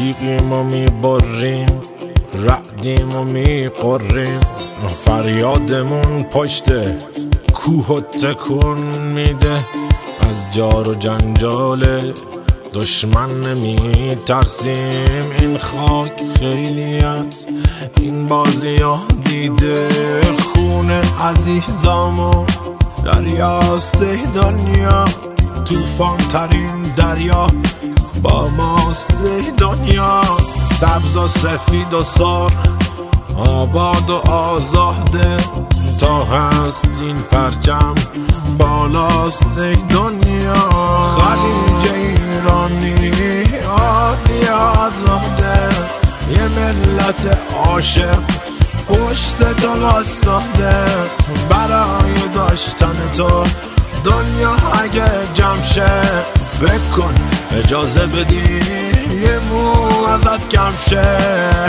تیغیم و میبریم، رعدیم و میقریم، فریادمون پشت کوه و تکون میده. از جار و جنجال دشمن نمی ترسیم، این خاک خیلی از این بازی ها دیده. خون عزیزامون دریاست دنیا، توفان ترین دریا با ماست دنیا. سبز و سفید و سرخ، آباد و آزاده، تا هست این پرچم بالاست دنیا. خلیج ایرانی عالی آزاده، یه ملت عاشق پشت تو واسطاده. برای داشتن تو دنیا اگه جمع شه، فکر کن اجازه بدی یه مو ازت کم شه.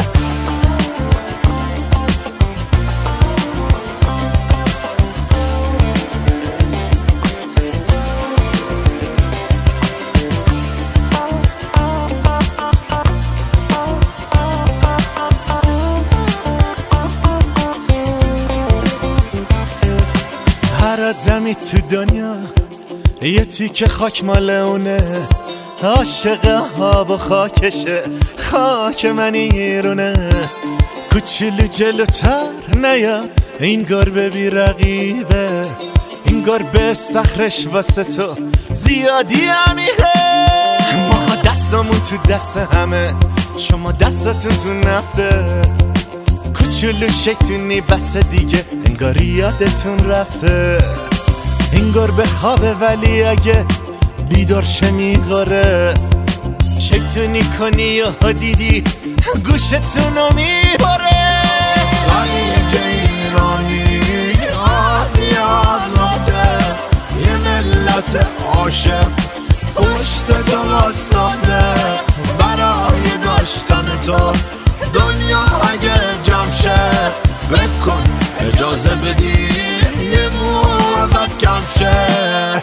هر آدمی تو دنیا یه تیکه خاک مال اونه، عاشق آب و خاکشه، خاک من ایرونه. کوچولو جلوتر نیا، این گربه بی رقیبه، این گربه صخرش واسه تو زیادی عمیقه. ما دستمون تو دست همه، شما دستتون تو نفته. کوچولو شیطونی بس دیگه، انگار یادتون رفته. این گربه خوابه ولی اگه بیدار شه میگاره، شیطونی کنی و دیدی گوشتونو میباره. خلیج ایرانی عالی آزاده، یه ملت عاشق پشت تو واسطاده. برای داشتن تو دنیا اگه جمع شه، فکر کن اجازه بدی یه مو ازت کم شه.